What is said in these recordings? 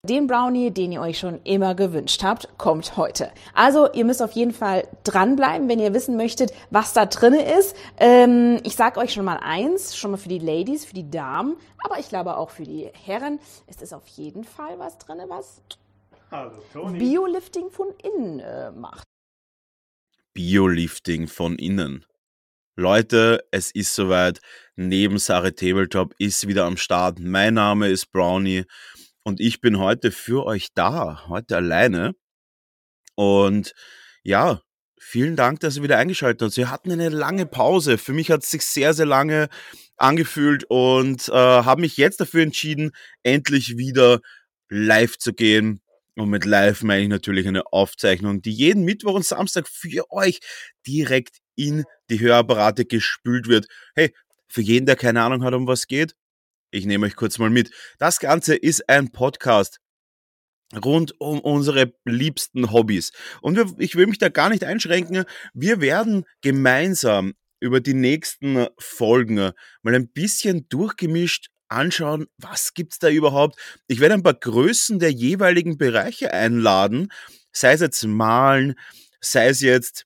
Den Brownie, den ihr euch schon immer gewünscht habt, kommt heute. Also ihr müsst auf jeden Fall dranbleiben, wenn ihr wissen möchtet, was da drin ist. Ich sage euch schon mal eins, schon mal für die Ladies, für die Damen, aber ich glaube auch für die Herren. Es ist auf jeden Fall was drin, was Biolifting von innen macht. Biolifting von innen. Leute, es ist soweit. Nebensache Tabletop ist wieder am Start. Mein Name ist Brownie und ich bin heute für euch da, heute alleine. Und ja, vielen Dank, dass ihr wieder eingeschaltet habt. Wir hatten eine lange Pause. Für mich hat es sich sehr, sehr lange angefühlt und habe mich jetzt dafür entschieden, endlich wieder live zu gehen. Und mit live meine ich natürlich eine Aufzeichnung, die jeden Mittwoch und Samstag für euch direkt in die Hörapparate gespült wird. Hey, für jeden, der keine Ahnung hat, um was geht, ich nehme euch kurz mal mit. Das Ganze ist ein Podcast rund um unsere liebsten Hobbys. Und ich will mich da gar nicht einschränken. Wir werden gemeinsam über die nächsten Folgen mal ein bisschen durchgemischt anschauen, was gibt's da überhaupt. Ich werde ein paar Größen der jeweiligen Bereiche einladen, sei es jetzt Malen, sei es jetzt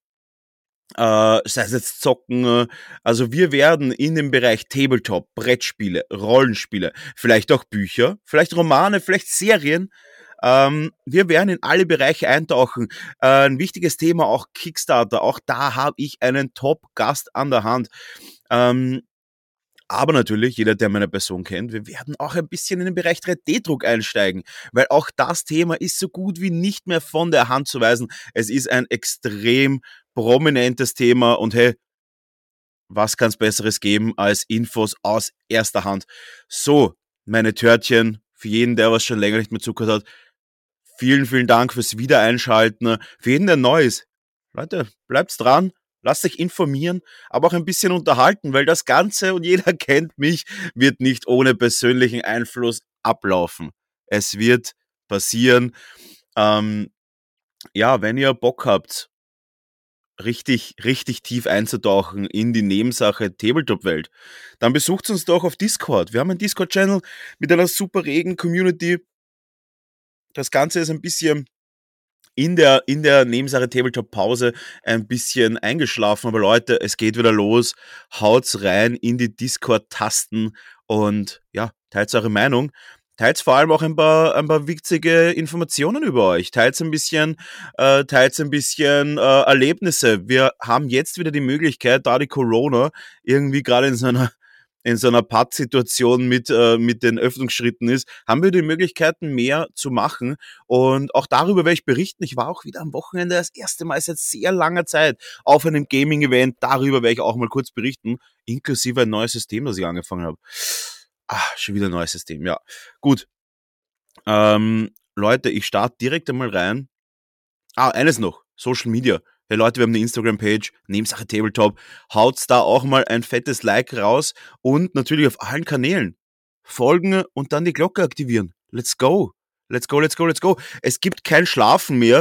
Zocken. Also wir werden in dem Bereich Tabletop, Brettspiele, Rollenspiele, vielleicht auch Bücher, vielleicht Romane, vielleicht Serien. Wir werden in alle Bereiche eintauchen. Ein wichtiges Thema auch Kickstarter. Auch da habe ich einen Top-Gast an der Hand. Aber natürlich, jeder, der meine Person kennt, wir werden auch ein bisschen in den Bereich 3D-Druck einsteigen, weil auch das Thema ist so gut wie nicht mehr von der Hand zu weisen. Es ist ein extrem prominentes Thema und hey, was kann's Besseres geben als Infos aus erster Hand? So, meine Törtchen, für jeden, der was schon länger nicht mehr zugehört hat, vielen, vielen Dank fürs Wiedereinschalten. Für jeden, der neu ist. Leute, bleibt's dran. Lasst euch informieren, aber auch ein bisschen unterhalten, weil das Ganze, und jeder kennt mich, wird nicht ohne persönlichen Einfluss ablaufen. Es wird passieren. Ja, wenn ihr Bock habt, richtig, richtig tief einzutauchen in die Nebensache Tabletop-Welt, dann besucht uns doch auf Discord. Wir haben einen Discord-Channel mit einer super regen Community. Das Ganze ist ein bisschen in der Nebensache Tabletop-Pause ein bisschen eingeschlafen, aber Leute, es geht wieder los. Haut's rein in die Discord-Tasten und ja, teilt eure Meinung. Teilt vor allem auch ein paar witzige Informationen über euch. Teilt ein bisschen Erlebnisse. Wir haben jetzt wieder die Möglichkeit, da die Corona irgendwie gerade in so einer Pattsituation mit den Öffnungsschritten ist, haben wir die Möglichkeiten, mehr zu machen. Und auch darüber werde ich berichten. Ich war auch wieder am Wochenende das erste Mal seit sehr langer Zeit auf einem Gaming-Event. Darüber werde ich auch mal kurz berichten, inklusive ein neues System, das ich angefangen habe. Schon wieder ein neues System, ja. Gut. Leute, ich starte direkt einmal rein. Eines noch. Social Media. Hey Leute, wir haben eine Instagram-Page, Nebensache Tabletop. Haut's da auch mal ein fettes Like raus und natürlich auf allen Kanälen. Folgen und dann die Glocke aktivieren. Let's go. Let's go, let's go, let's go. Es gibt kein Schlafen mehr,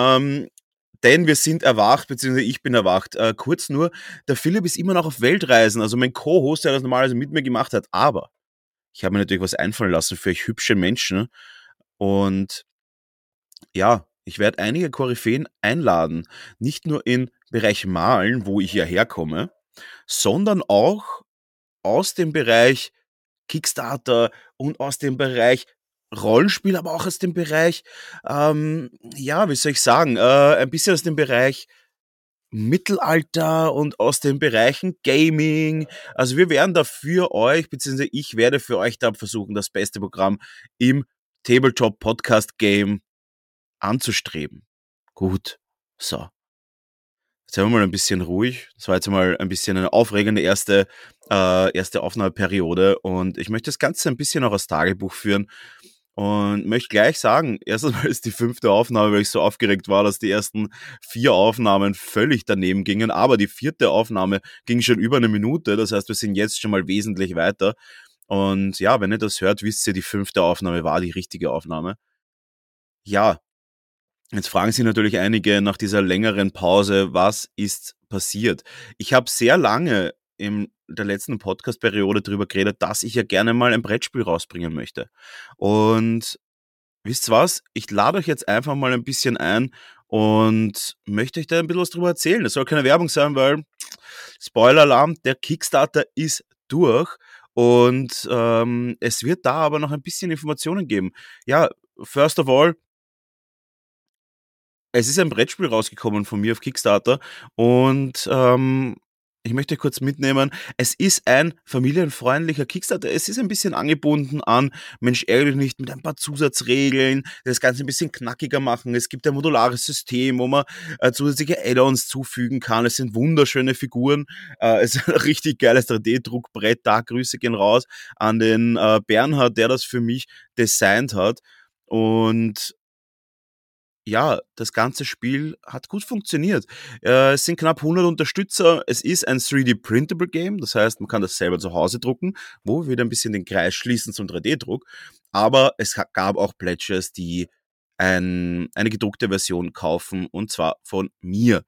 denn wir sind erwacht, beziehungsweise ich bin erwacht. Kurz nur, der Philipp ist immer noch auf Weltreisen, also mein Co-Host, der das normalerweise mit mir gemacht hat, aber ich habe mir natürlich was einfallen lassen für euch hübsche Menschen und ja, ich werde einige Koryphäen einladen, nicht nur im Bereich Malen, wo ich ja herkomme, sondern auch aus dem Bereich Kickstarter und aus dem Bereich Rollenspiel, aber auch aus dem Bereich, ja, wie soll ich sagen, ein bisschen aus dem Bereich Mittelalter und aus den Bereichen Gaming. Also wir werden da für euch, beziehungsweise ich werde für euch da versuchen, das beste Programm im Tabletop Podcast Game anzustreben. Gut, so. Jetzt sind wir mal ein bisschen ruhig. Das war jetzt mal ein bisschen eine aufregende erste Aufnahmeperiode und ich möchte das Ganze ein bisschen auch als Tagebuch führen und möchte gleich sagen, erstens mal ist die 5. Aufnahme, weil ich so aufgeregt war, dass die ersten 4 Aufnahmen völlig daneben gingen, aber die 4. Aufnahme ging schon über eine Minute, das heißt, wir sind jetzt schon mal wesentlich weiter und ja, wenn ihr das hört, wisst ihr, die 5. Aufnahme war die richtige Aufnahme. Ja, jetzt fragen sich natürlich einige nach dieser längeren Pause, was ist passiert? Ich habe sehr lange in der letzten Podcast-Periode darüber geredet, dass ich ja gerne mal ein Brettspiel rausbringen möchte. Und wisst was? Ich lade euch jetzt einfach mal ein bisschen ein und möchte euch da ein bisschen was drüber erzählen. Das soll keine Werbung sein, weil Spoiler-Alarm, der Kickstarter ist durch und es wird da aber noch ein bisschen Informationen geben. Ja, first of all, es ist ein Brettspiel rausgekommen von mir auf Kickstarter und ich möchte kurz mitnehmen, es ist ein familienfreundlicher Kickstarter. Es ist ein bisschen angebunden an, Mensch, ärgere dich nicht, mit ein paar Zusatzregeln, das Ganze ein bisschen knackiger machen. Es gibt ein modulares System, wo man zusätzliche Add-ons zufügen kann. Es sind wunderschöne Figuren. Es ist ein richtig geiles 3D-Druckbrett. Da Grüße gehen raus an den Bernhard, der das für mich designt hat. Und ja, das ganze Spiel hat gut funktioniert. Es sind knapp 100 Unterstützer. Es ist ein 3D-Printable Game, das heißt, man kann das selber zu Hause drucken, wo wir wieder ein bisschen den Kreis schließen zum 3D-Druck. Aber es gab auch Pledges, die eine gedruckte Version kaufen, und zwar von mir.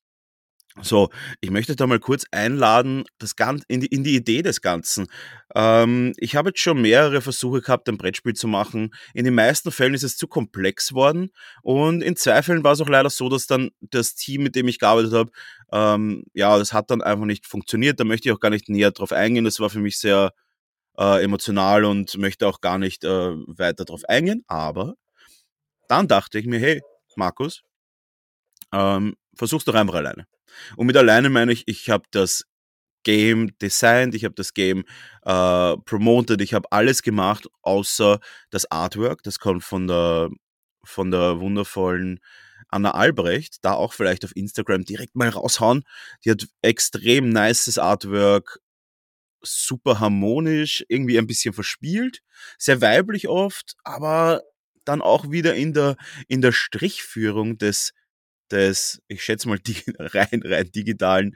So, ich möchte da mal kurz einladen, das Ganze, in die Idee des Ganzen. Ich habe jetzt schon mehrere Versuche gehabt, ein Brettspiel zu machen. In den meisten Fällen ist es zu komplex worden und in 2 Fällen war es auch leider so, dass dann das Team, mit dem ich gearbeitet habe, ja, das hat dann einfach nicht funktioniert. Da möchte ich auch gar nicht näher drauf eingehen. Das war für mich sehr emotional und möchte auch gar nicht weiter drauf eingehen. Aber dann dachte ich mir, hey, Markus, versuch's doch einfach alleine. Und mit alleine meine ich, ich habe das Game designed, ich habe das Game promoted, ich habe alles gemacht, außer das Artwork. Das kommt von der wundervollen Anna Albrecht. Da auch vielleicht auf Instagram direkt mal raushauen. Die hat extrem nices Artwork, super harmonisch, irgendwie ein bisschen verspielt, sehr weiblich oft, aber dann auch wieder in der Strichführung ich schätze mal, rein digitalen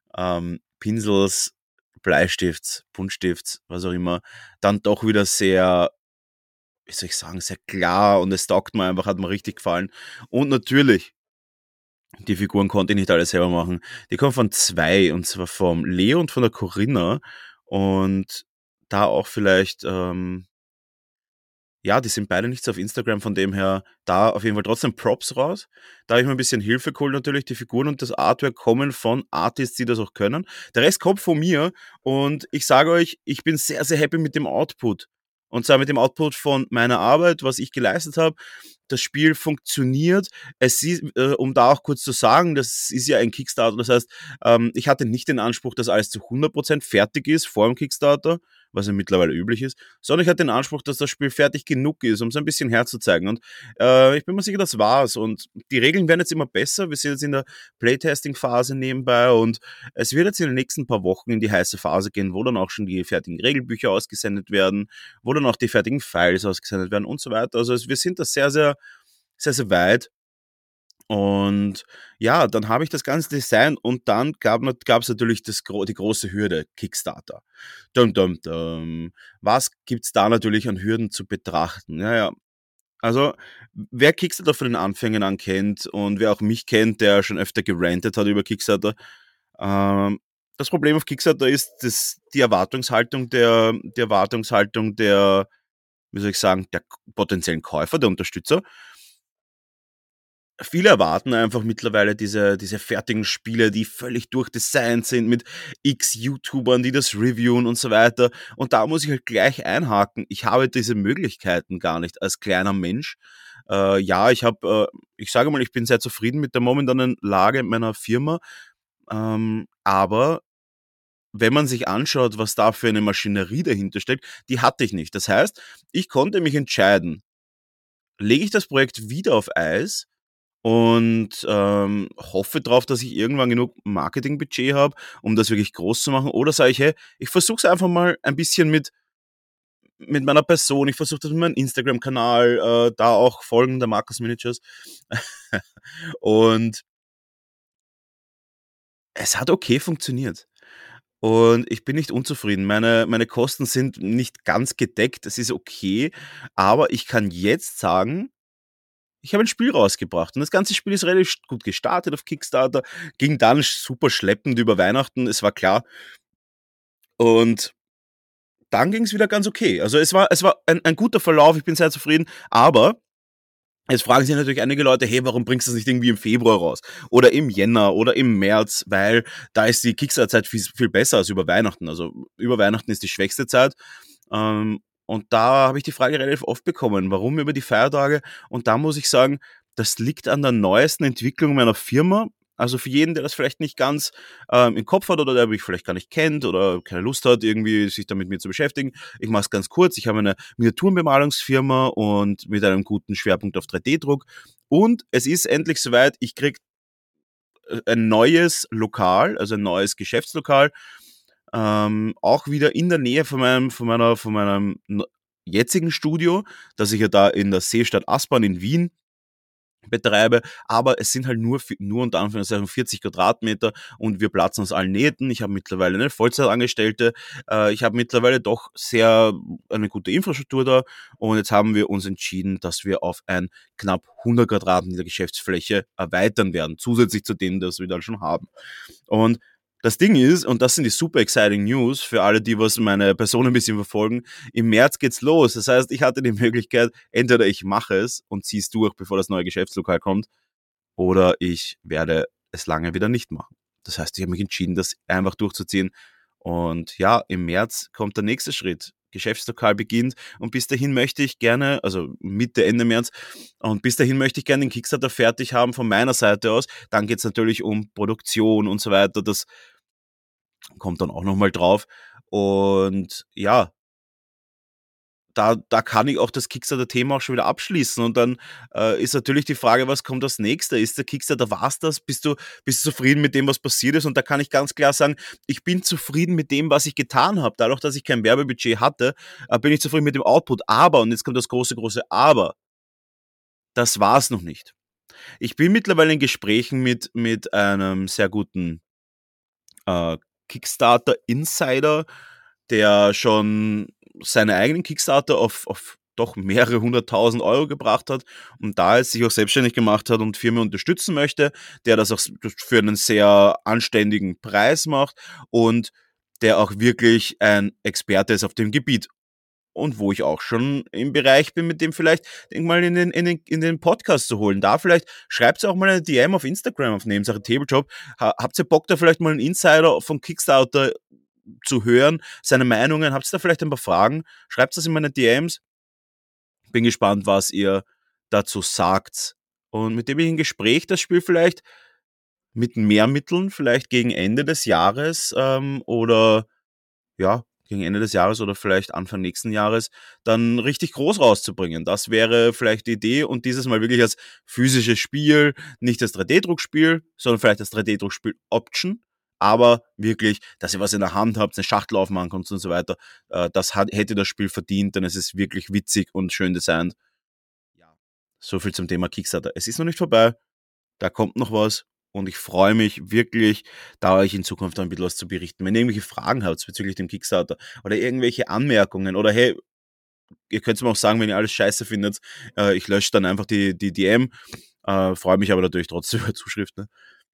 Pinsels, Bleistifts, Buntstifts, was auch immer, dann doch wieder sehr, wie soll ich sagen, sehr klar, und es taugt mir einfach, hat mir richtig gefallen. Und natürlich, die Figuren konnte ich nicht alle selber machen. Die kommen von zwei, und zwar vom Leo und von der Corinna. Und da auch vielleicht ja, die sind beide nicht so auf Instagram, von dem her da auf jeden Fall trotzdem Props raus. Da habe ich mir ein bisschen Hilfe geholt natürlich. Die Figuren und das Artwork kommen von Artists, die das auch können. Der Rest kommt von mir und ich sage euch, ich bin sehr, sehr happy mit dem Output. Und zwar mit dem Output von meiner Arbeit, was ich geleistet habe. Das Spiel funktioniert. Es ist, um da auch kurz zu sagen, das ist ja ein Kickstarter. Das heißt, ich hatte nicht den Anspruch, dass alles zu 100% fertig ist vor dem Kickstarter, was ja mittlerweile üblich ist, sondern ich hatte den Anspruch, dass das Spiel fertig genug ist, um es ein bisschen herzuzeigen. Und ich bin mir sicher, das war's. Und die Regeln werden jetzt immer besser. Wir sind jetzt in der Playtesting-Phase nebenbei und es wird jetzt in den nächsten paar Wochen in die heiße Phase gehen, wo dann auch schon die fertigen Regelbücher ausgesendet werden, wo dann auch die fertigen Files ausgesendet werden und so weiter. Also wir sind da sehr, sehr, sehr, sehr weit. Und ja, dann habe ich das ganze Design und dann gab es natürlich die große Hürde, Kickstarter. Dum, dum, dum. Was gibt's da natürlich an Hürden zu betrachten? Ja, ja. Also, wer Kickstarter von den Anfängen an kennt und wer auch mich kennt, der schon öfter gerantet hat über Kickstarter, das Problem auf Kickstarter ist, dass die Erwartungshaltung der, wie soll ich sagen, der potenziellen Käufer, der Unterstützer. Viele erwarten einfach mittlerweile diese fertigen Spiele, die völlig durchdesignt sind mit X YouTubern, die das reviewen und so weiter. Und da muss ich halt gleich einhaken. Ich habe diese Möglichkeiten gar nicht als kleiner Mensch. Ja, ich sage mal, ich bin sehr zufrieden mit der momentanen Lage meiner Firma. Aber wenn man sich anschaut, was da für eine Maschinerie dahinter steckt, die hatte ich nicht. Das heißt, ich konnte mich entscheiden, lege ich das Projekt wieder auf Eis und hoffe darauf, dass ich irgendwann genug Marketingbudget habe, um das wirklich groß zu machen. Oder sage ich, hey, ich versuche es einfach mal ein bisschen mit meiner Person. Ich versuche das mit meinem Instagram-Kanal, da auch Folgen der Marcus Miniatures. Und es hat okay funktioniert. Und ich bin nicht unzufrieden. Meine Kosten sind nicht ganz gedeckt. Es ist okay. Aber ich kann jetzt sagen, ich habe ein Spiel rausgebracht und das ganze Spiel ist relativ gut gestartet auf Kickstarter, ging dann super schleppend über Weihnachten, es war klar. Und dann ging es wieder ganz okay. Also es war ein guter Verlauf, ich bin sehr zufrieden, aber jetzt fragen sich natürlich einige Leute, hey, warum bringst du das nicht irgendwie im Februar raus? Oder im Jänner oder im März, weil da ist die Kickstarter-Zeit viel, viel besser als über Weihnachten. Also über Weihnachten ist die schwächste Zeit. Und da habe ich die Frage relativ oft bekommen, warum über die Feiertage? Und da muss ich sagen, das liegt an der neuesten Entwicklung meiner Firma. Also für jeden, der das vielleicht nicht ganz im Kopf hat oder der mich vielleicht gar nicht kennt oder keine Lust hat, irgendwie sich damit mit mir zu beschäftigen. Ich mache es ganz kurz. Ich habe eine Miniaturenbemalungsfirma und mit einem guten Schwerpunkt auf 3D-Druck. Und es ist endlich soweit, ich kriege ein neues Lokal, also ein neues Geschäftslokal, auch wieder in der Nähe von meinem jetzigen Studio, das ich ja da in der Seestadt Aspern in Wien betreibe, aber es sind halt nur unter Anführungszeichen 40 Quadratmeter und wir platzen aus allen Nähten. Ich habe mittlerweile eine Vollzeitangestellte, ich habe mittlerweile doch sehr eine gute Infrastruktur da und jetzt haben wir uns entschieden, dass wir auf ein knapp 100 Quadratmeter Geschäftsfläche erweitern werden, zusätzlich zu denen, das wir da schon haben. Und das Ding ist, und das sind die super exciting News für alle, die was meine Person ein bisschen verfolgen, im März geht's los. Das heißt, ich hatte die Möglichkeit, entweder ich mache es und ziehe es durch, bevor das neue Geschäftslokal kommt, oder ich werde es lange wieder nicht machen. Das heißt, ich habe mich entschieden, das einfach durchzuziehen. Und ja, im März kommt der nächste Schritt. Geschäftslokal beginnt und bis dahin möchte ich gerne, also Mitte, Ende März, und bis dahin möchte ich gerne den Kickstarter fertig haben von meiner Seite aus. Dann geht's natürlich um Produktion und so weiter. Das kommt dann auch nochmal drauf. Und ja, da kann ich auch das Kickstarter-Thema auch schon wieder abschließen. Und dann ist natürlich die Frage, was kommt als nächster? Ist der Kickstarter, war's das? Bist du zufrieden mit dem, was passiert ist? Und da kann ich ganz klar sagen, ich bin zufrieden mit dem, was ich getan habe. Dadurch, dass ich kein Werbebudget hatte, bin ich zufrieden mit dem Output. Aber, und jetzt kommt das große, große Aber, das war's noch nicht. Ich bin mittlerweile in Gesprächen mit einem sehr guten äh, Kickstarter-Insider, der schon seine eigenen Kickstarter auf doch mehrere 100.000 € gebracht hat und da jetzt sich auch selbstständig gemacht hat und Firmen unterstützen möchte, der das auch für einen sehr anständigen Preis macht und der auch wirklich ein Experte ist auf dem Gebiet. Und wo ich auch schon im Bereich bin, mit dem vielleicht mal in den Podcast zu holen. Da vielleicht schreibt auch mal eine DM auf Instagram auf Nebensache Tabletop. Habt ihr Bock, da vielleicht mal einen Insider von Kickstarter zu hören, seine Meinungen? Habt ihr da vielleicht ein paar Fragen? Schreibt das in meine DMs. Bin gespannt, was ihr dazu sagt. Und mit dem bin ich in Gespräch, das Spiel vielleicht mit mehr Mitteln, vielleicht gegen Ende des Jahres oder ja, gegen Ende des Jahres oder vielleicht Anfang nächsten Jahres dann richtig groß rauszubringen. Das wäre vielleicht die Idee und dieses Mal wirklich als physisches Spiel, nicht das 3D-Druckspiel, sondern vielleicht das 3D-Druckspiel Option, aber wirklich, dass ihr was in der Hand habt, eine Schachtel aufmachen könnt und so weiter. Hätte das Spiel verdient, denn es ist wirklich witzig und schön designt. Ja, so viel zum Thema Kickstarter. Es ist noch nicht vorbei, da kommt noch was und ich freue mich wirklich, da euch in Zukunft ein bisschen was zu berichten. Wenn ihr irgendwelche Fragen habt bezüglich dem Kickstarter oder irgendwelche Anmerkungen oder hey, ihr könnt es mir auch sagen, wenn ihr alles scheiße findet, ich lösche dann einfach die DM, freue mich aber natürlich trotzdem über Zuschriften.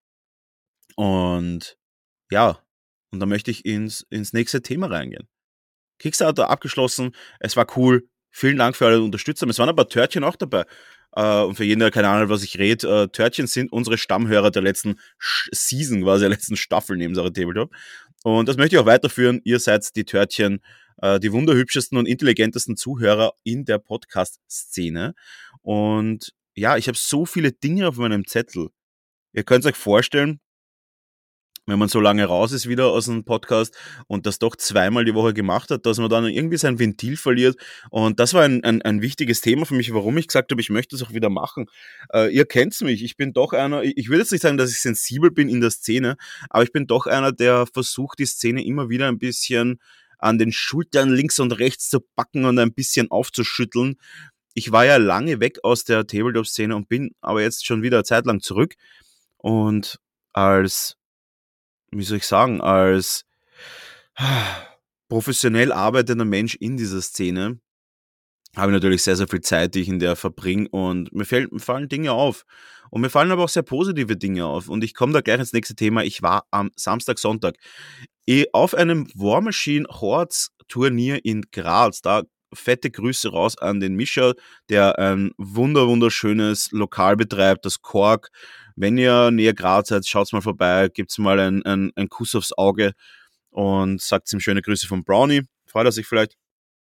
Und ja, und dann möchte ich ins nächste Thema reingehen. Kickstarter abgeschlossen, es war cool. Vielen Dank für alle Unterstützer. Es waren ein paar Törtchen auch dabei. Und für jeden, der keine Ahnung hat, was ich rede, Törtchen sind unsere Stammhörer der letzten Season, quasi der letzten Staffel neben Sache Tabletop. Und das möchte ich auch weiterführen. Ihr seid die Törtchen, die wunderhübschesten und intelligentesten Zuhörer in der Podcast-Szene. Und ja, ich habe so viele Dinge auf meinem Zettel. Ihr könnt euch vorstellen, wenn man so lange raus ist wieder aus dem Podcast und das doch zweimal die Woche gemacht hat, dass man dann irgendwie sein Ventil verliert. Und das war ein wichtiges Thema für mich, warum ich gesagt habe, ich möchte es auch wieder machen. Ihr kennt's mich, ich bin doch einer, ich will jetzt nicht sagen, dass ich sensibel bin in der Szene, aber ich bin doch einer, der versucht, die Szene immer wieder ein bisschen an den Schultern links und rechts zu packen und ein bisschen aufzuschütteln. Ich war ja lange weg aus der Tabletop-Szene und bin aber jetzt schon wieder eine Zeit lang zurück. Und als wie soll ich sagen, als professionell arbeitender Mensch in dieser Szene habe ich natürlich sehr, sehr viel Zeit, die ich in der verbringe und mir fallen Dinge auf. Und mir fallen aber auch sehr positive Dinge auf. Und ich komme da gleich ins nächste Thema. Ich war am Samstag, Sonntag auf einem War Machine Hordes Turnier in Graz. Da fette Grüße raus an den Mischa, der ein wunderschönes Lokal betreibt, das Kork. Wenn ihr näher Graz seid, schaut's mal vorbei, gibt's mal ein Kuss aufs Auge und sagt ihm schöne Grüße von Brownie. Freut er sich vielleicht.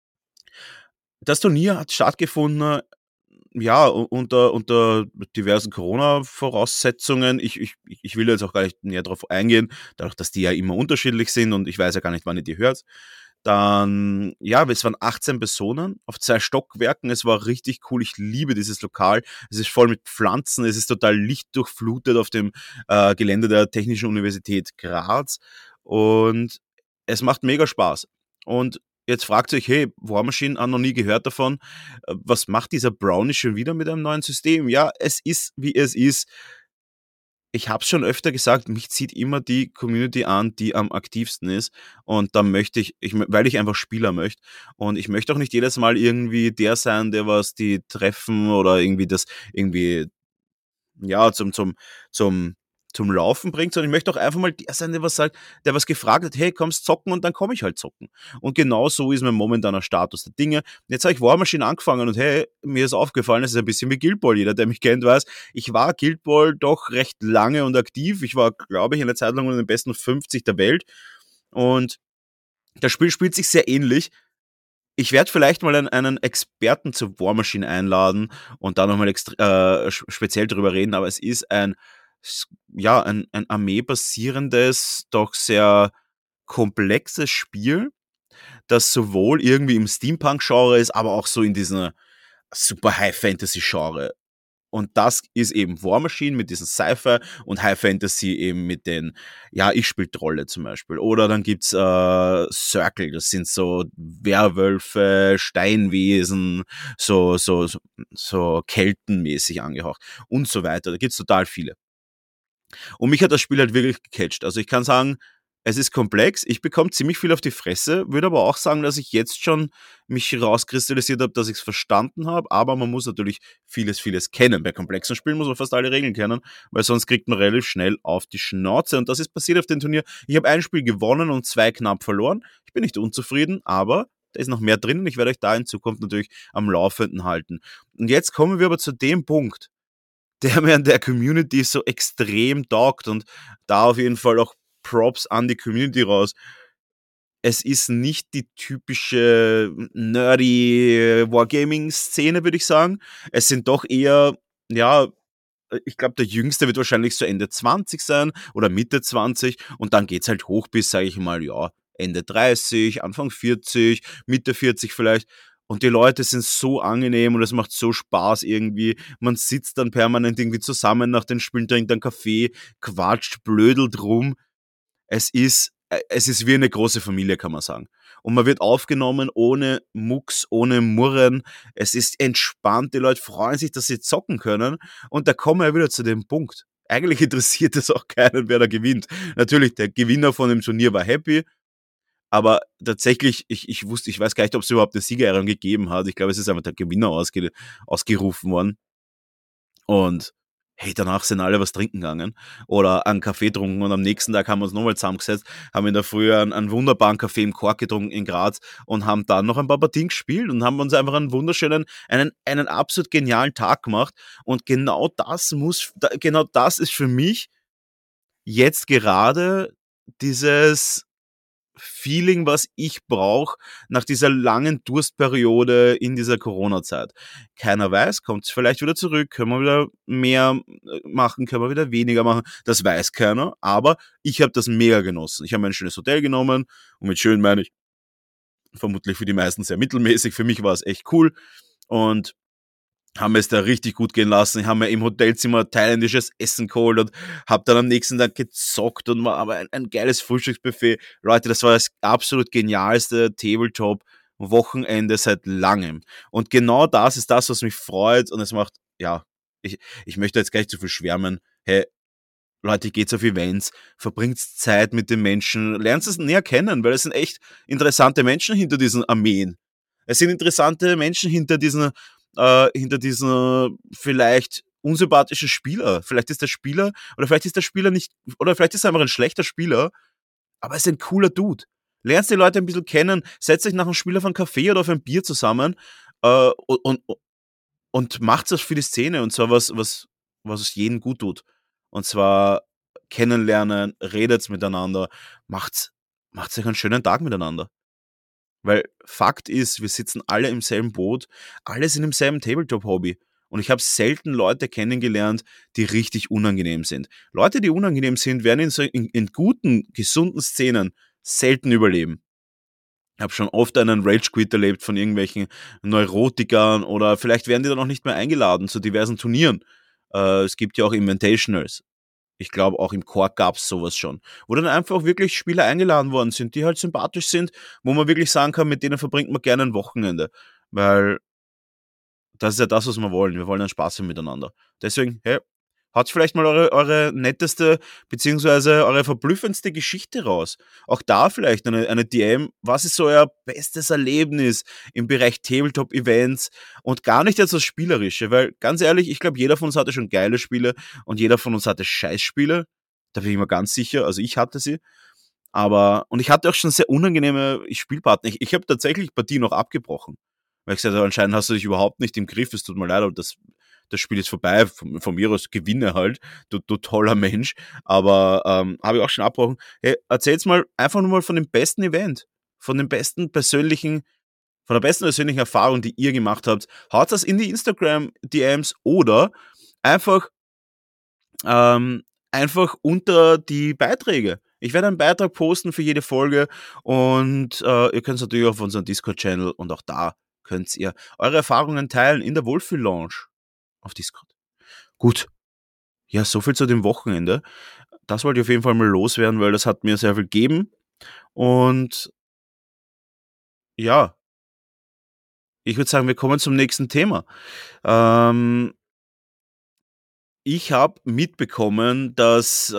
Das Turnier hat stattgefunden, ja, unter diversen Corona-Voraussetzungen. Ich will jetzt auch gar nicht näher drauf eingehen, dadurch, dass die ja immer unterschiedlich sind und ich weiß ja gar nicht, wann ihr die hört. Dann, ja, es waren 18 Personen auf 2 Stockwerken. Es war richtig cool. Ich liebe dieses Lokal. Es ist voll mit Pflanzen. Es ist total lichtdurchflutet auf dem Gelände der Technischen Universität Graz. Und es macht mega Spaß. Und jetzt fragt ihr euch, hey, War Machine hat noch nie gehört davon. Was macht dieser Brownie schon wieder mit einem neuen System? Ja, es ist, wie es ist. Ich habe es schon öfter gesagt, mich zieht immer die Community an, die am aktivsten ist. Und da möchte weil ich einfach Spieler möchte. Und ich möchte auch nicht jedes Mal irgendwie der sein, der was die treffen oder irgendwie das irgendwie ja, zum Laufen bringt, sondern ich möchte auch einfach mal der sein, der was sagt, der was gefragt hat, hey, kommst zocken und dann komme ich halt zocken. Und genau so ist mein momentaner Status der Dinge. Jetzt habe ich War Machine angefangen und hey, mir ist aufgefallen, es ist ein bisschen wie Guild Ball. Jeder, der mich kennt, weiß, ich war Guild Ball doch recht lange und aktiv. Ich war, glaube ich, eine Zeit lang unter den besten 50 der Welt. Und das Spiel spielt sich sehr ähnlich. Ich werde vielleicht mal einen Experten zur War Machine einladen und da nochmal speziell drüber reden, aber es ist ein armeebasierendes, doch sehr komplexes Spiel, das sowohl irgendwie im Steampunk-Genre ist, aber auch so in diesem super High-Fantasy-Genre. Und das ist eben War Machine mit diesem Sci-Fi und High Fantasy eben mit den, ja, ich spiele Trolle zum Beispiel. Oder dann gibt's Circle, das sind so Werwölfe, Steinwesen, so Keltenmäßig angehaucht und so weiter. Da gibt's total viele. Und mich hat das Spiel halt wirklich gecatcht. Also ich kann sagen, es ist komplex, ich bekomme ziemlich viel auf die Fresse, würde aber auch sagen, dass ich jetzt schon mich rauskristallisiert habe, dass ich es verstanden habe, aber man muss natürlich vieles kennen. Bei komplexen Spielen muss man fast alle Regeln kennen, weil sonst kriegt man relativ schnell auf die Schnauze. Und das ist passiert auf dem Turnier. Ich habe ein Spiel gewonnen und 2 knapp verloren. Ich bin nicht unzufrieden, aber da ist noch mehr drin und ich werde euch da in Zukunft natürlich am Laufenden halten. Und jetzt kommen wir aber zu dem Punkt, der mir an der Community so extrem taugt und da auf jeden Fall auch Props an die Community raus. Es ist nicht die typische nerdy Wargaming-Szene, würde ich sagen. Es sind doch eher, ja, ich glaube, der Jüngste wird wahrscheinlich so Ende 20 sein oder Mitte 20 und dann geht's halt hoch bis, sage ich mal, ja, Ende 30, Anfang 40, Mitte 40 vielleicht. Und die Leute sind so angenehm und es macht so Spaß irgendwie. Man sitzt dann permanent irgendwie zusammen nach den Spielen, trinkt einen Kaffee, quatscht, blödelt rum. Es ist wie eine große Familie, kann man sagen. Und man wird aufgenommen ohne Mucks, ohne Murren. Es ist entspannt, die Leute freuen sich, dass sie zocken können. Und da kommen wir wieder zu dem Punkt. Eigentlich interessiert es auch keinen, wer da gewinnt. Natürlich, der Gewinner von dem Turnier war happy, aber tatsächlich, ich weiß gar nicht, ob es überhaupt eine Siegerehrung gegeben hat. Ich glaube, es ist einfach der Gewinner ausgerufen worden. Und hey, danach sind alle was trinken gegangen oder einen Kaffee getrunken und am nächsten Tag haben wir uns nochmal zusammengesetzt, haben in der Früh einen wunderbaren Kaffee im Kork getrunken in Graz und haben dann noch ein paar Partien gespielt und haben uns einfach einen wunderschönen, einen absolut genialen Tag gemacht. Und genau das ist für mich jetzt gerade dieses Feeling, was ich brauche nach dieser langen Durstperiode in dieser Corona-Zeit. Keiner weiß, kommt es vielleicht wieder zurück, können wir wieder mehr machen, können wir wieder weniger machen, das weiß keiner, aber ich habe das mega genossen. Ich habe mir ein schönes Hotel genommen und mit schön meine ich vermutlich für die meisten sehr mittelmäßig, für mich war es echt cool und haben es da richtig gut gehen lassen. Ich habe mir im Hotelzimmer thailändisches Essen geholt und habe dann am nächsten Tag gezockt und war aber ein geiles Frühstücksbuffet. Leute, das war das absolut genialste Tabletop-Wochenende seit langem. Und genau das ist das, was mich freut und es macht, ja, ich möchte jetzt gar nicht zu viel schwärmen. Hey, Leute, geht's auf Events, verbringt Zeit mit den Menschen, lernt es näher kennen, weil es sind echt interessante Menschen hinter diesen Armeen. Es sind interessante Menschen hinter diesen vielleicht unsympathischen Spieler. Vielleicht ist der Spieler, oder vielleicht ist der Spieler nicht, oder vielleicht ist er einfach ein schlechter Spieler, aber er ist ein cooler Dude. Lernst die Leute ein bisschen kennen, setzt euch nach einem Spiel auf einen Kaffee oder auf ein Bier zusammen und macht das für die Szene und zwar was es jedem gut tut. Und zwar kennenlernen, redet miteinander, macht euch einen schönen Tag miteinander. Weil Fakt ist, wir sitzen alle im selben Boot, alle sind im selben Tabletop-Hobby. Und ich habe selten Leute kennengelernt, die richtig unangenehm sind. Leute, die unangenehm sind, werden in guten, gesunden Szenen selten überleben. Ich habe schon oft einen Rage-Quit erlebt von irgendwelchen Neurotikern oder vielleicht werden die dann auch nicht mehr eingeladen zu diversen Turnieren. Es gibt ja auch Invitationals. Ich glaube, auch im Core gab's sowas schon. Wo dann einfach wirklich Spieler eingeladen worden sind, die halt sympathisch sind, wo man wirklich sagen kann, mit denen verbringt man gerne ein Wochenende. Weil das ist ja das, was wir wollen. Wir wollen einen Spaß haben miteinander. Deswegen, hey, haut vielleicht mal eure netteste beziehungsweise eure verblüffendste Geschichte raus. Auch da vielleicht eine DM. Was ist so euer bestes Erlebnis im Bereich Tabletop-Events und gar nicht jetzt das Spielerische? Weil ganz ehrlich, ich glaube, jeder von uns hatte schon geile Spiele und jeder von uns hatte Scheißspiele. Da bin ich mir ganz sicher. Also ich hatte sie. Und ich hatte auch schon sehr unangenehme Spielpartner. Ich habe tatsächlich Partien noch abgebrochen. Weil ich gesagt habe, anscheinend hast du dich überhaupt nicht im Griff. Es tut mir leid, aber das Spiel ist vorbei. Von mir aus gewinne halt. Du toller Mensch. Aber habe ich auch schon abgebrochen. Hey, erzähl's mal einfach nur mal von dem besten Event. Von der besten persönlichen Erfahrung, die ihr gemacht habt. Haut das in die Instagram-DMs oder einfach unter die Beiträge. Ich werde einen Beitrag posten für jede Folge und ihr könnt es natürlich auf unseren Discord-Channel und auch da könnt ihr eure Erfahrungen teilen in der Wohlfühl-Lounge auf Discord. Gut, ja, soviel zu dem Wochenende. Das wollte ich auf jeden Fall mal loswerden, weil das hat mir sehr viel gegeben und ja, ich würde sagen, wir kommen zum nächsten Thema. Ich habe mitbekommen, dass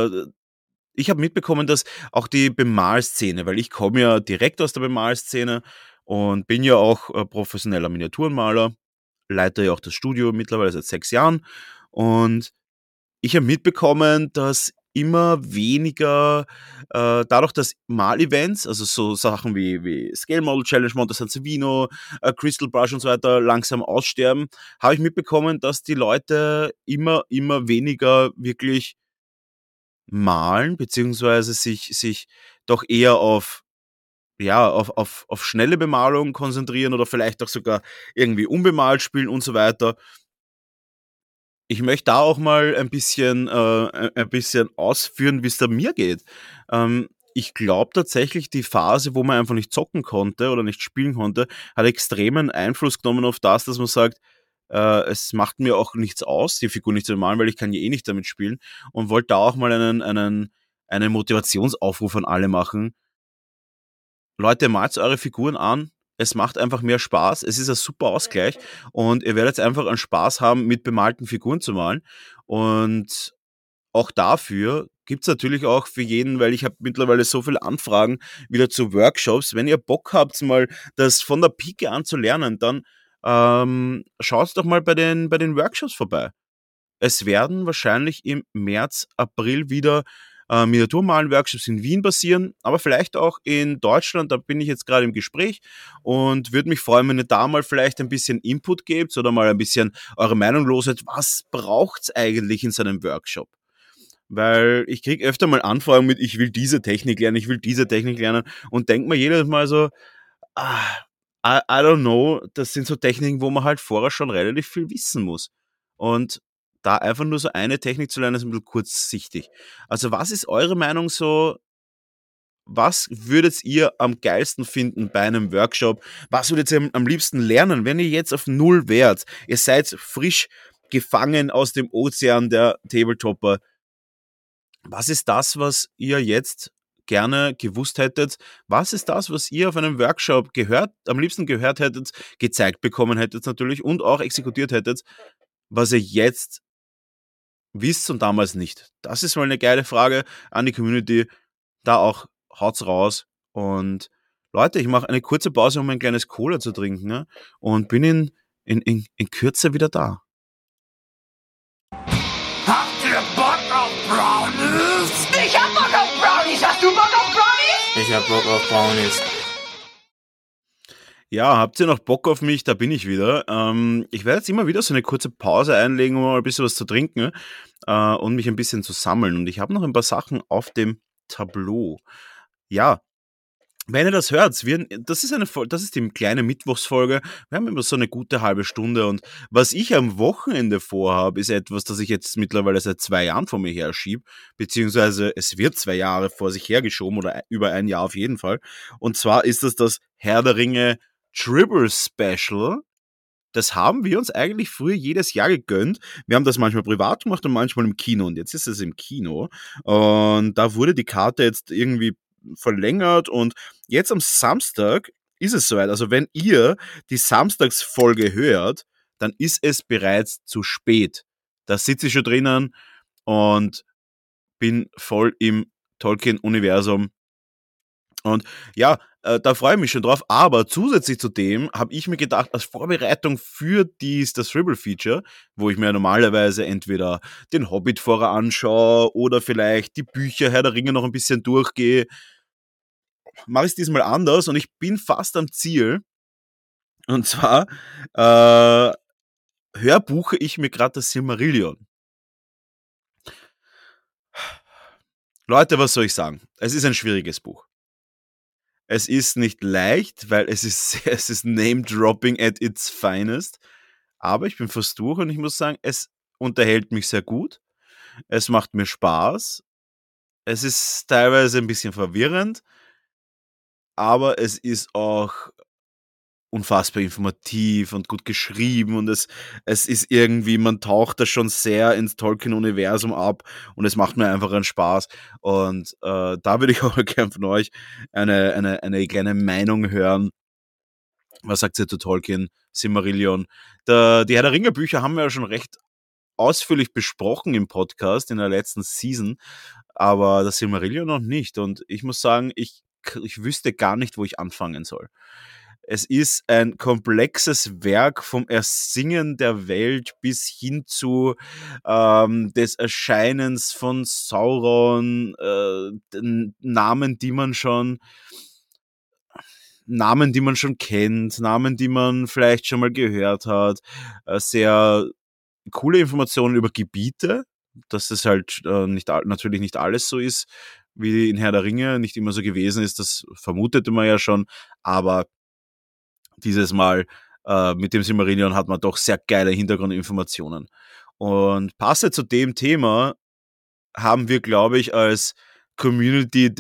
auch die Bemalszene, weil ich komme ja direkt aus der Bemalszene und bin ja auch professioneller Miniaturenmaler, leite ja auch das Studio mittlerweile seit 6 Jahren und ich habe mitbekommen, dass immer weniger, dadurch, dass Mal-Events, also so Sachen wie Scale Model Challenge, Monte San Savino, Crystal Brush und so weiter langsam aussterben, habe ich mitbekommen, dass die Leute immer weniger wirklich malen, beziehungsweise sich doch eher auf schnelle Bemalung konzentrieren oder vielleicht auch sogar irgendwie unbemalt spielen und so weiter. Ich möchte da auch mal ein bisschen ausführen, wie es da mir geht. Ich glaube tatsächlich, die Phase, wo man einfach nicht zocken konnte oder nicht spielen konnte, hat extremen Einfluss genommen auf das, dass man sagt, es macht mir auch nichts aus, die Figur nicht zu bemalen, weil ich kann ja eh nicht damit spielen und wollte da auch mal einen Motivationsaufruf an alle machen. Leute, malt eure Figuren an. Es macht einfach mehr Spaß. Es ist ein super Ausgleich und ihr werdet einfach einen Spaß haben, mit bemalten Figuren zu malen. Und auch dafür gibt's natürlich auch für jeden, weil ich habe mittlerweile so viele Anfragen wieder zu Workshops. Wenn ihr Bock habt, mal das von der Pike an zu lernen, dann schaut doch mal bei den Workshops vorbei. Es werden wahrscheinlich im März, April wieder Miniaturmalen-Workshops in Wien passieren, aber vielleicht auch in Deutschland, da bin ich jetzt gerade im Gespräch und würde mich freuen, wenn ihr da mal vielleicht ein bisschen Input gebt oder mal ein bisschen eure Meinung loset, was braucht's eigentlich in so einem Workshop? Weil ich kriege öfter mal Anfragen mit, ich will diese Technik lernen und denke mir jedes Mal so, I don't know, das sind so Techniken, wo man halt vorher schon relativ viel wissen muss. Und da einfach nur so eine Technik zu lernen, ist ein bisschen kurzsichtig. Also was ist eure Meinung so? Was würdet ihr am geilsten finden bei einem Workshop? Was würdet ihr am liebsten lernen, wenn ihr jetzt auf Null wärt? Ihr seid frisch gefangen aus dem Ozean der Tabletopper. Was ist das, was ihr jetzt gerne gewusst hättet? Was ist das, was ihr auf einem Workshop am liebsten gehört hättet, gezeigt bekommen hättet natürlich und auch exekutiert hättet, was ihr jetzt wisst und damals nicht? Das ist mal eine geile Frage an die Community. Da auch haut's raus. Und Leute, ich mache eine kurze Pause, um ein kleines Cola zu trinken, ne? Und bin in Kürze wieder da. Habt ihr Bock auf Brownies? Ich hab Bock auf Brownies! Hast du Bock auf Brownies? Ich Ich hab Bock auf Brownies. Ja, habt ihr noch Bock auf mich? Da bin ich wieder. Ich werde jetzt immer wieder so eine kurze Pause einlegen, um mal ein bisschen was zu trinken und mich ein bisschen zu sammeln. Und ich habe noch ein paar Sachen auf dem Tableau. Ja, wenn ihr das hört, das ist die kleine Mittwochsfolge. Wir haben immer so eine gute halbe Stunde. Und was ich am Wochenende vorhabe, ist etwas, das ich jetzt mittlerweile seit 2 Jahren vor mir herschiebe. Beziehungsweise es wird 2 Jahre vor sich hergeschoben oder über ein Jahr auf jeden Fall. Und zwar ist das Herr der Ringe Tribble Special. Das haben wir uns eigentlich früher jedes Jahr gegönnt. Wir haben das manchmal privat gemacht und manchmal im Kino. Und jetzt ist es im Kino. Und da wurde die Karte jetzt irgendwie verlängert. Und jetzt am Samstag ist es soweit. Also wenn ihr die Samstagsfolge hört, dann ist es bereits zu spät. Da sitze ich schon drinnen und bin voll im Tolkien-Universum. Und ja, da freue ich mich schon drauf. Aber zusätzlich zu dem habe ich mir gedacht, als Vorbereitung für das Ribble-Feature, wo ich mir normalerweise entweder den Hobbit vorher anschaue oder vielleicht die Bücher Herr der Ringe noch ein bisschen durchgehe, mache ich es diesmal anders und ich bin fast am Ziel. Und zwar hörbuche ich mir gerade das Silmarillion. Leute, was soll ich sagen? Es ist ein schwieriges Buch. Es ist nicht leicht, weil es ist Name-Dropping at its finest. Aber ich bin fast durch und ich muss sagen, es unterhält mich sehr gut. Es macht mir Spaß. Es ist teilweise ein bisschen verwirrend, aber es ist auch unfassbar informativ und gut geschrieben und es ist irgendwie, man taucht da schon sehr ins Tolkien-Universum ab und es macht mir einfach einen Spaß. Und da würde ich auch gerne von euch eine kleine Meinung hören. Was sagt ihr zu Tolkien, Silmarillion? Die Herr der Ringe Bücher haben wir ja schon recht ausführlich besprochen im Podcast in der letzten Season, aber das Silmarillion noch nicht. Und ich muss sagen, ich wüsste gar nicht, wo ich anfangen soll. Es ist ein komplexes Werk vom Ersingen der Welt bis hin zu des Erscheinens von Sauron, den Namen, die man schon kennt, Namen, die man vielleicht schon mal gehört hat, sehr coole Informationen über Gebiete, dass es halt natürlich nicht alles so ist, wie in Herr der Ringe nicht immer so gewesen ist, das vermutete man ja schon, aber dieses Mal mit dem Silmarillion hat man doch sehr geile Hintergrundinformationen. Und passend zu dem Thema haben wir, glaube ich, als Community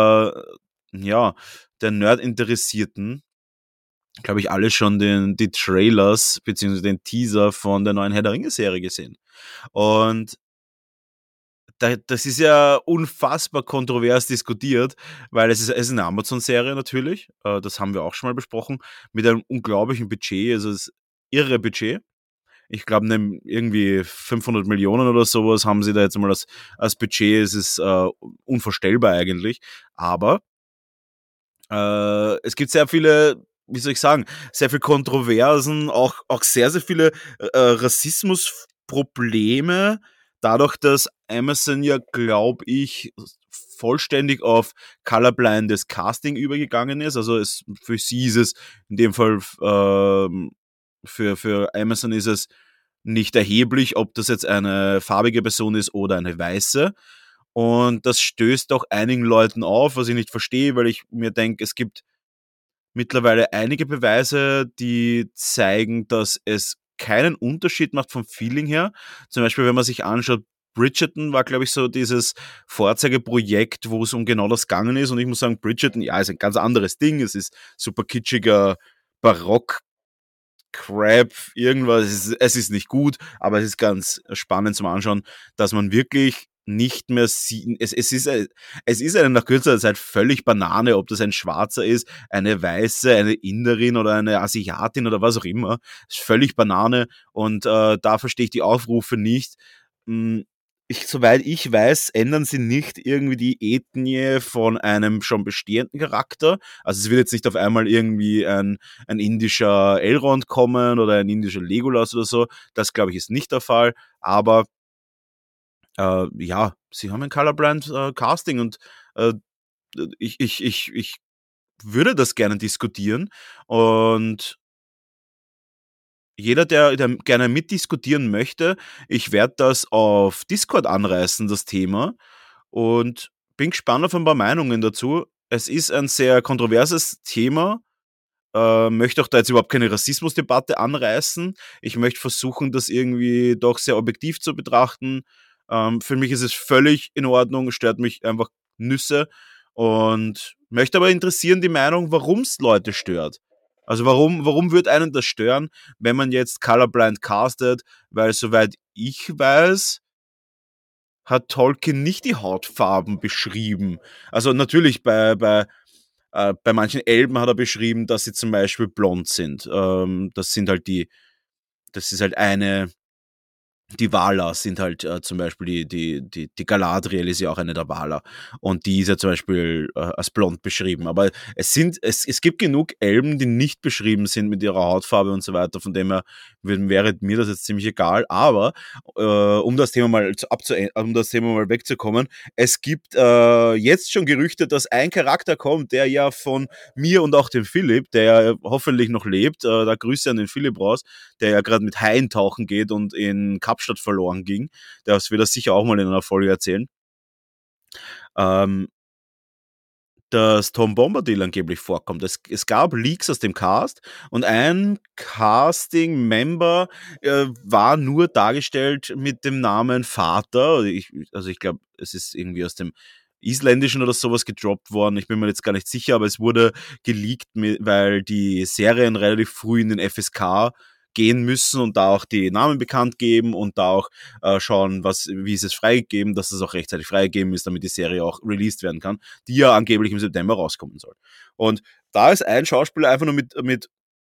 der Nerd-Interessierten, glaube ich, alle schon die Trailers bzw. den Teaser von der neuen Herr der Ringe-Serie gesehen. Und das ist ja unfassbar kontrovers diskutiert, weil es ist eine Amazon-Serie natürlich, das haben wir auch schon mal besprochen, mit einem unglaublichen Budget, also das irre Budget. Ich glaube, irgendwie 500 Millionen oder sowas haben sie da jetzt mal als Budget. Es ist unvorstellbar eigentlich. Aber es gibt sehr viele, wie soll ich sagen, sehr viele Kontroversen, auch sehr, sehr viele Rassismusprobleme, dadurch, dass Amazon ja, glaube ich, vollständig auf colorblindes Casting übergegangen ist. Also für sie ist es in dem Fall, für Amazon ist es nicht erheblich, ob das jetzt eine farbige Person ist oder eine weiße. Und das stößt auch einigen Leuten auf, was ich nicht verstehe, weil ich mir denke, es gibt mittlerweile einige Beweise, die zeigen, dass es keinen Unterschied macht vom Feeling her. Zum Beispiel, wenn man sich anschaut, Bridgerton war, glaube ich, so dieses Vorzeigeprojekt, wo es um genau das gegangen ist. Und ich muss sagen, Bridgerton, ja, ist ein ganz anderes Ding. Es ist super kitschiger Barock, Crap, irgendwas. Es ist nicht gut, aber es ist ganz spannend zum Anschauen, dass man wirklich nicht mehr sieht. Es ist einem nach kürzerer Zeit völlig Banane, ob das ein Schwarzer ist, eine Weiße, eine Inderin oder eine Asiatin oder was auch immer. Es ist völlig Banane und da verstehe ich die Aufrufe nicht. Hm, Soweit ich weiß, ändern sie nicht irgendwie die Ethnie von einem schon bestehenden Charakter. Also es wird jetzt nicht auf einmal irgendwie ein indischer Elrond kommen oder ein indischer Legolas oder so. Das, glaube ich, ist nicht der Fall. Aber ja, sie haben ein Colorblind Casting und ich würde das gerne diskutieren und jeder, der gerne mitdiskutieren möchte, ich werde das auf Discord anreißen, das Thema, und bin gespannt auf ein paar Meinungen dazu. Es ist ein sehr kontroverses Thema, möchte auch da jetzt überhaupt keine Rassismusdebatte anreißen. Ich möchte versuchen, das irgendwie doch sehr objektiv zu betrachten. Für mich ist es völlig in Ordnung, stört mich einfach Nüsse und möchte aber interessieren die Meinung, warum es Leute stört. Also warum würde einen das stören, wenn man jetzt Colorblind castet, weil soweit ich weiß, hat Tolkien nicht die Hautfarben beschrieben. Also natürlich bei manchen Elben hat er beschrieben, dass sie zum Beispiel blond sind. Das ist halt die Valar sind halt zum Beispiel die Galadriel ist ja auch eine der Valar. Und die ist ja zum Beispiel als blond beschrieben. Aber es gibt genug Elben, die nicht beschrieben sind mit ihrer Hautfarbe und so weiter. Von dem her wäre mir das jetzt ziemlich egal. Aber um das Thema mal wegzukommen, es gibt jetzt schon Gerüchte, dass ein Charakter kommt, der ja von mir und auch dem Philipp, der ja hoffentlich noch lebt, da Grüße an den Philipp raus, der ja gerade mit Haien tauchen geht und in Kapstadt verloren ging. Das wird er sicher auch mal in einer Folge erzählen. Dass Tom Bombadil angeblich vorkommt. Es gab Leaks aus dem Cast und ein Casting-Member war nur dargestellt mit dem Namen Vater. Also ich glaube, es ist irgendwie aus dem Isländischen oder sowas gedroppt worden. Ich bin mir jetzt gar nicht sicher, aber es wurde geleakt, weil die Serien relativ früh in den FSK gehen müssen und da auch die Namen bekannt geben und da auch schauen, wie ist es freigegeben, dass es auch rechtzeitig freigegeben ist, damit die Serie auch released werden kann, die ja angeblich im September rauskommen soll. Und da ist ein Schauspieler einfach nur mit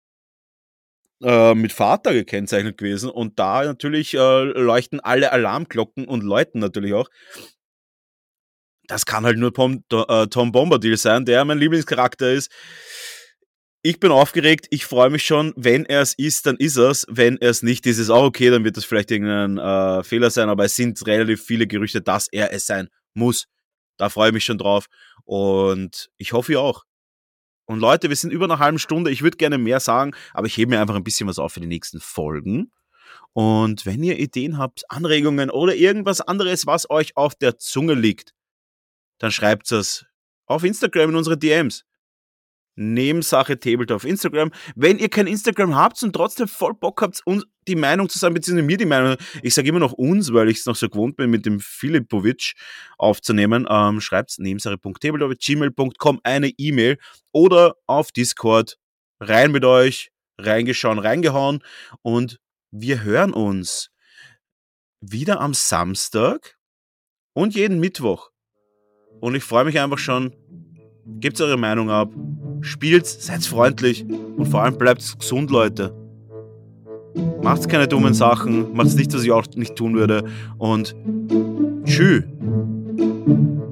Vater gekennzeichnet gewesen und da natürlich leuchten alle Alarmglocken und läuten natürlich auch. Das kann halt nur Tom Bombadil sein, der mein Lieblingscharakter ist. Ich bin aufgeregt, ich freue mich schon. Wenn er es ist, dann ist es. Wenn er es nicht ist, ist auch okay, dann wird das vielleicht irgendein Fehler sein, aber es sind relativ viele Gerüchte, dass er es sein muss. Da freue ich mich schon drauf und ich hoffe ihr auch. Und Leute, wir sind über eine halbe Stunde. Ich würde gerne mehr sagen, aber ich hebe mir einfach ein bisschen was auf für die nächsten Folgen. Und wenn ihr Ideen habt, Anregungen oder irgendwas anderes, was euch auf der Zunge liegt, dann schreibt es auf Instagram in unsere DMs. Nebensache Tabletop auf Instagram. Wenn ihr kein Instagram habt und trotzdem voll Bock habt, uns die Meinung zu sagen, beziehungsweise mir die Meinung, ich sage immer noch uns, weil ich es noch so gewohnt bin, mit dem Filipovic aufzunehmen, schreibt nebensache.tabletop@gmail.com eine E-Mail oder auf Discord. Rein mit euch, reingehauen und wir hören uns wieder am Samstag und jeden Mittwoch. Und ich freue mich einfach schon. Gebt eure Meinung ab, spielt, seid freundlich und vor allem bleibt gesund, Leute. Macht keine dummen Sachen, macht nicht, was ich auch nicht tun würde und tschüss.